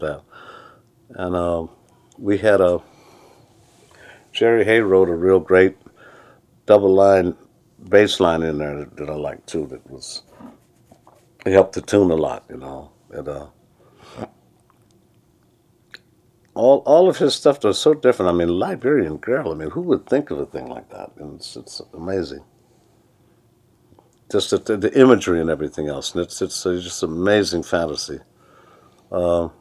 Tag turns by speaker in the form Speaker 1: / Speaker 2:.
Speaker 1: that. And we had a Jerry Hay wrote a real great double line bass line in there that I liked too. That was it helped the tune a lot, you know. All of his stuff was so different. I mean, Liberian Girl. I mean, who would think of a thing like that? And it's amazing. Just the imagery and everything else, and it's just amazing fantasy.